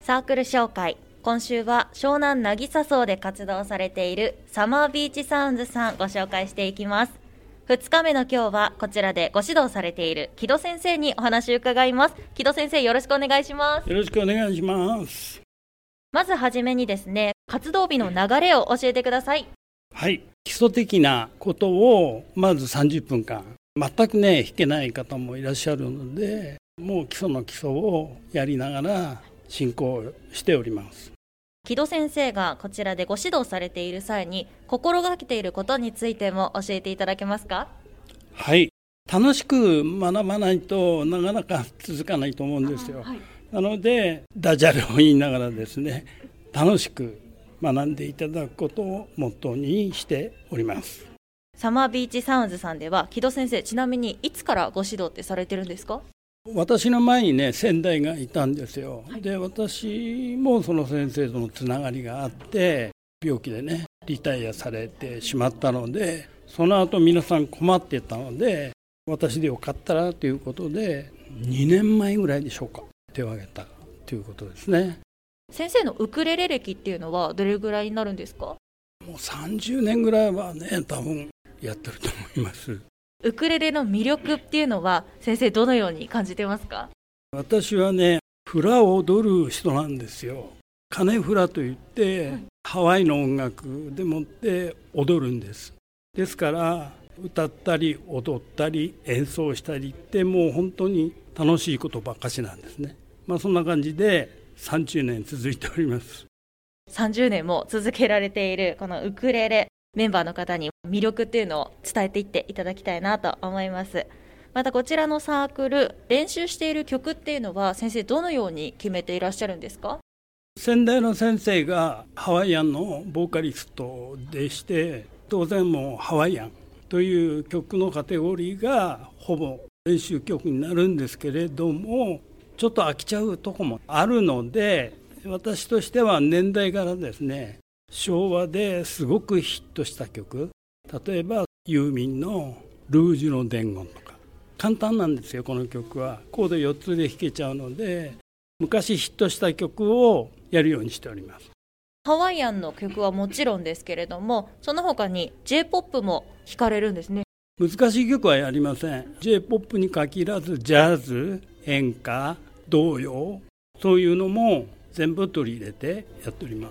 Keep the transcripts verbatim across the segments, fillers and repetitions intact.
サークル紹介。今週は湘南渚荘で活動されているサマービーチサウンズさんご紹介していきます。ふつかめの今日はこちらでご指導されている木戸先生にお話を伺います。木戸先生、よろしくお願いします。 よろしくお願いします。 まずはじめにですね、活動日の流れを教えてください。 はい、基礎的なことをまずさんじゅっぷんかん、全くね弾けない方もいらっしゃるので、もう基礎の基礎をやりながら進行しております。 木戸先生がこちらでご指導されている際に心がけていることについても教えていただけますか？ はい、楽しく学ばないとなかなか続かないと思うんですよ。はい、なのでダジャレを言いながらですね、楽しく学んでいただくことをモットーにしております。 サマービーチサウンズさんでは木戸先生、ちなみにいつからご指導ってされてるんですか？ 私の前にね先代がいたんですよ。はい、で私もその先生とのつながりがあって、病気でねリタイアされてしまったので、その後皆さん困ってたので、私でよかったらということでにねんまえぐらいでしょうか、手を挙げたということですね。 先生のウクレレ歴っていうのはどれぐらいになるんですか？ もうさんじゅうねんぐらいはね多分やってると思います。 ウクレレの魅力っていうのは先生どのように感じてますか？ 私はねフラを踊る人なんですよ。カネフラといって、はい、ハワイの音楽でもって踊るんです。ですから歌ったり踊ったり演奏したりってもう本当に楽しいことばっかしなんですね。まあそんな感じでさんじゅうねん続いております。 さんじゅうねんも続けられているこのウクレレ、メンバーの方に魅力っていうのを伝えていっていただきたいなと思います。またこちらのサークル、練習している曲っていうのは先生どのように決めていらっしゃるんですか？ 先代の先生がハワイアンのボーカリストでして、当然もうハワイアンという曲のカテゴリーがほぼ練習曲になるんですけれども、ちょっと飽きちゃうとこもあるので、私としては年代からですね、昭和ですごくヒットした曲、例えばユーミンのルージュの伝言とか、簡単なんですよ。この曲はコードよっつで弾けちゃうので、昔ヒットした曲をやるようにしております。 ハワイアンの曲はもちろんですけれども、その他に ジェイポップ も弾かれるんですね。 難しい曲はやりません。 ジェイポップ に限らずジャズ、演歌、童謡、そういうのも全部取り入れてやっております。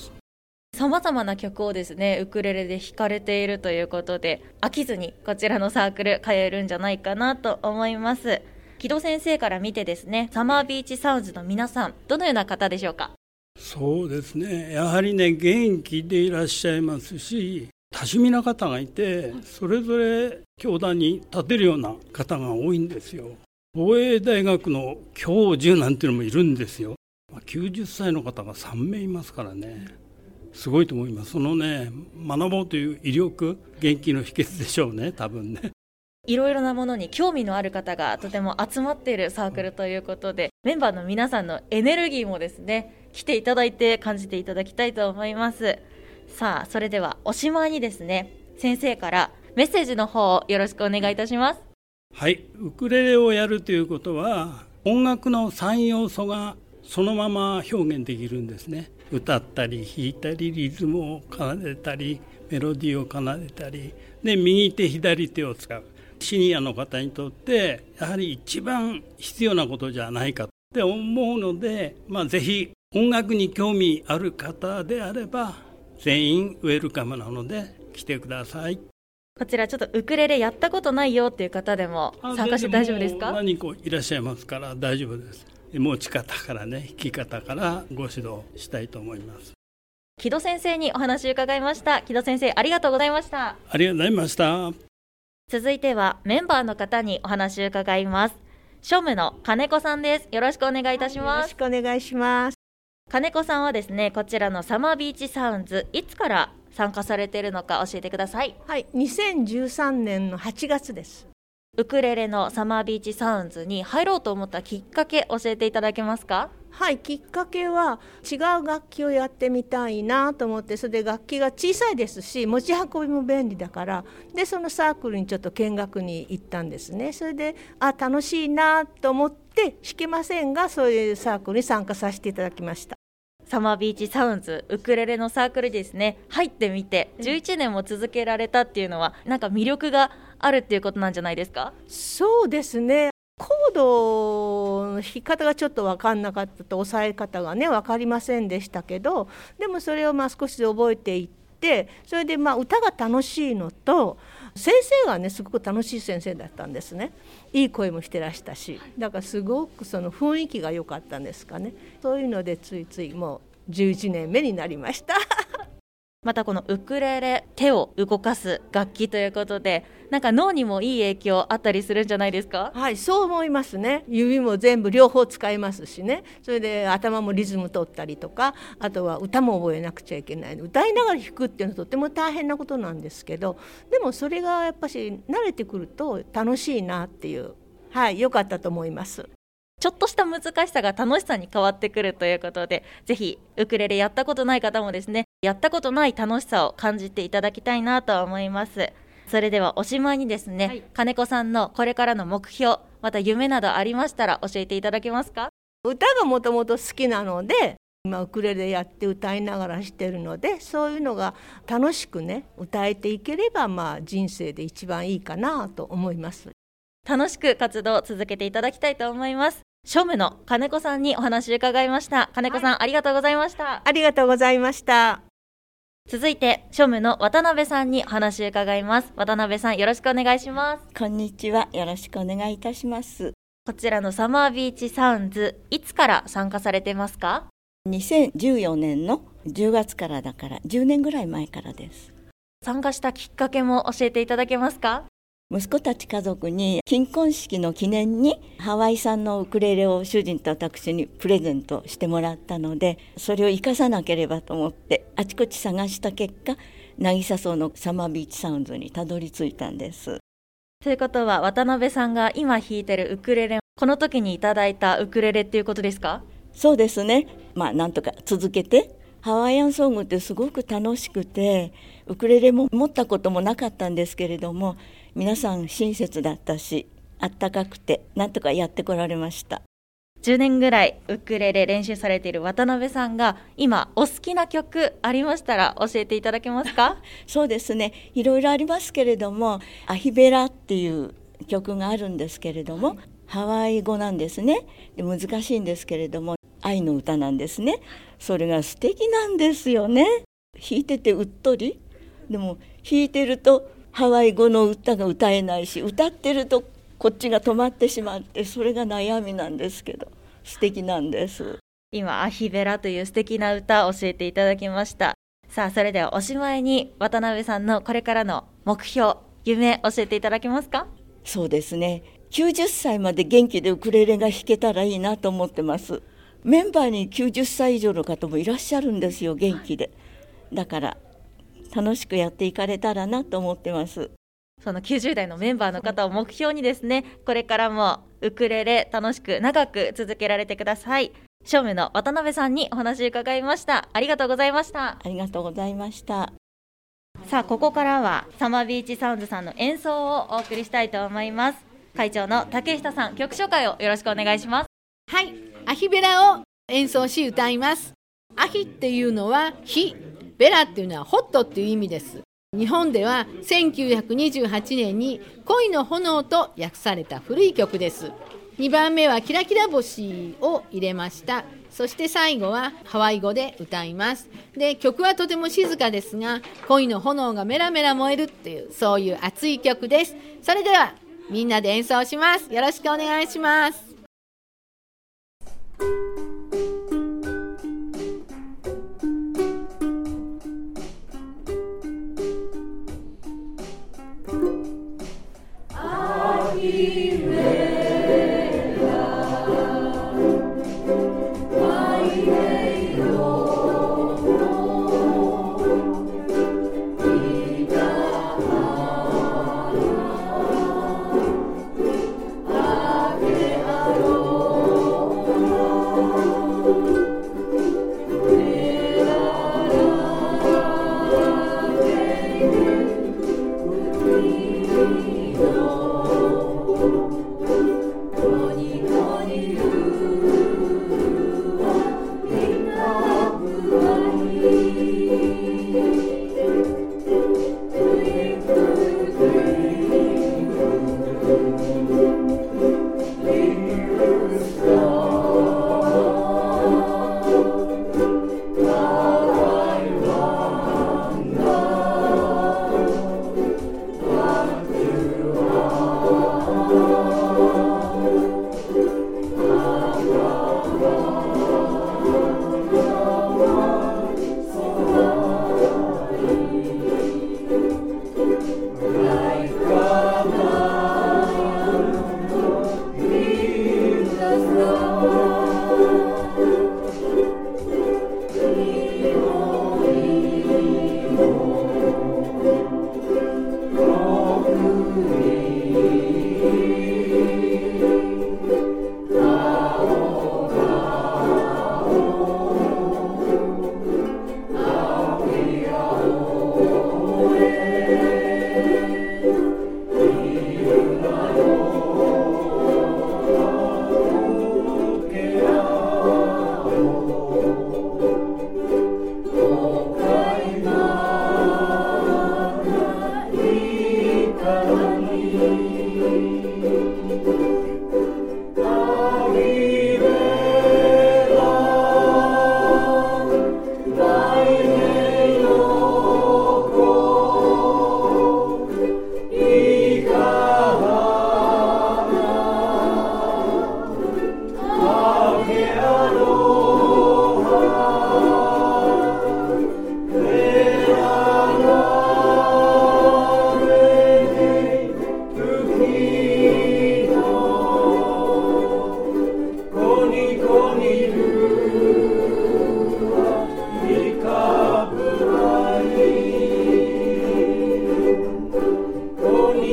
さまざまな曲をですねウクレレで弾かれているということで、飽きずにこちらのサークル通えるんじゃないかなと思います。木戸先生から見てですね、サマービーチサウンズの皆さん、どのような方でしょうか？ そうですね、やはりね元気でいらっしゃいますし、多趣味な方がいて、それぞれ教壇に立てるような方が多いんですよ。防衛大学の教授なんていうのもいるんですよ。きゅうじゅっさいの方がさんめいいますからね、すごいと思います。そのね、学ぼうという意力、元気の秘訣でしょうね、多分ね。 いろいろなものに興味のある方がとても集まっているサークルということで、メンバーの皆さんのエネルギーもですね、来ていただいて感じていただきたいと思います。さあ、それではおしまいにですね、先生からメッセージの方をよろしくお願いいたします。 はい、ウクレレをやるということは、音楽のさん要素がそのまま表現できるんですね。歌ったり弾いたりリズムを奏でたりメロディーを奏でたりで、右手左手を使う。シニアの方にとってやはり一番必要なことじゃないかって思うので、まあ、ぜひ音楽に興味ある方であれば全員ウェルカムなので来てください。 こちらちょっとウクレレやったことないよっていう方でも参加して大丈夫ですか？ 何人かいらっしゃいますから大丈夫です。持ち方からね、弾き方からご指導したいと思います。 木戸先生にお話を伺いました。木戸先生、ありがとうございました。 ありがとうございました。 続いてはメンバーの方にお話を伺います。庶務の金子さんです。よろしくお願いいたします。 よろしくお願いします。 金子さんはですね、こちらのサマービーチサウンズ、いつから参加されているのか教えてください。 はい、にせんじゅうさんねんのはちがつです。 ウクレレのサマービーチサウンズに入ろうと思ったきっかけ教えていただけますか？ はい、きっかけは違う楽器をやってみたいなと思って、それで楽器が小さいですし持ち運びも便利だから、でそのサークルにちょっと見学に行ったんですね。それであ楽しいなと思っ弾けませんが、そういうサークルに参加させていただきました。 サマービーチサウンズウクレレのサークルですね、入ってみてじゅういちねんも続けられたっていうのは、なんか魅力があるっていうことなんじゃないですか？ そうですね、コードの弾き方がちょっと分かんなかったと、押さえ方がね分かりませんでしたけど、でもそれをまあ少し覚えていって、それでまあ歌が楽しいのと、先生がねすごく楽しい先生だったんですね。いい声もしてらしたし、だからすごくその雰囲気が良かったんですかね。そういうのでついついもうじゅういちねんめになりましたまたこのウクレレ、手を動かす楽器ということで、なんか脳にもいい影響あったりするんじゃないですか？ はい、そう思いますね。指も全部両方使いますしね。それで頭もリズム取ったりとか、あとは歌も覚えなくちゃいけない。歌いながら弾くっていうのはとても大変なことなんですけど、でもそれがやっぱし慣れてくると楽しいなっていう、はい、良かったと思います。 ちょっとした難しさが楽しさに変わってくるということで、ぜひウクレレやったことない方もですね、やったことない楽しさを感じていただきたいなと思います。それではおしまいにですね、はい、金子さんのこれからの目標、また夢などありましたら教えていただけますか？ 歌がもともと好きなので、今ウクレレやって歌いながらしてるので、そういうのが楽しくね歌えていければ、まあ人生で一番いいかなと思います。 楽しく活動を続けていただきたいと思います。庶務の金子さんにお話を伺いました。金子さん、はい、ありがとうございました。 ありがとうございました。 続いて庶務の渡辺さんにお話を伺います。渡辺さん、よろしくお願いします。 こんにちは、よろしくお願いいたします。 こちらのサマービーチサウンズ、いつから参加されてますか？ にせんじゅうよねんのじゅうがつからだからじゅうねんぐらい前からです。 参加したきっかけも教えていただけますか？ 息子たち家族に金婚式の記念にハワイ産のウクレレを主人と私にプレゼントしてもらったので、それを生かさなければと思ってあちこち探した結果、渚荘のサマービーチサウンズにたどり着いたんです。 ということは渡辺さんが今弾いてるウクレレ、この時にいただいたウクレレっていうことですか？ そうですね。まあなんとか続けて、ハワイアンソングってすごく楽しくて、ウクレレも持ったこともなかったんですけれども、皆さん親切だったし、あったかくて、なんとかやってこられました。 じゅうねんぐらいウクレレ練習されている渡辺さんが今お好きな曲ありましたら教えていただけますか？ そうですね、いろいろありますけれども、アヒベラっていう曲があるんですけれども、はい、ハワイ語なんですね。で難しいんですけれども、愛の歌なんですね。それが素敵なんですよね。弾いててうっとり、でも弾いてるとハワイ語の歌が歌えないし、歌ってるとこっちが止まってしまって、それが悩みなんですけど、素敵なんです。 今アヒベラという素敵な歌を教えていただきました。さあ、それではおしまいに渡辺さんのこれからの目標、夢教えていただけますか？ そうですね、きゅうじゅっさいまで元気でウクレレが弾けたらいいなと思ってます。メンバーにきゅうじゅっさい以上の方もいらっしゃるんですよ、元気で。だから楽しくやっていかれたらなと思ってます。 そのきゅうじゅうだいのメンバーの方を目標にですね、これからもウクレレ楽しく長く続けられてください。庶務の渡辺さんにお話を伺いました。ありがとうございました。 ありがとうございました。 さあ、ここからはサマービーチサウンズさんの演奏をお送りしたいと思います。会長の竹下さん、曲紹介をよろしくお願いします。 はい、アヒベラを演奏し歌います。アヒっていうのは火、ベラっていうのはホットっていう意味です。日本ではせんきゅうひゃくにじゅうはちねんに恋の炎と訳された古い曲です。にばんめはキラキラ星を入れました。そして最後はハワイ語で歌います。で、曲はとても静かですが、恋の炎がメラメラ燃えるっていう、そういう熱い曲です。それではみんなで演奏します。よろしくお願いします。 Oh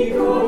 御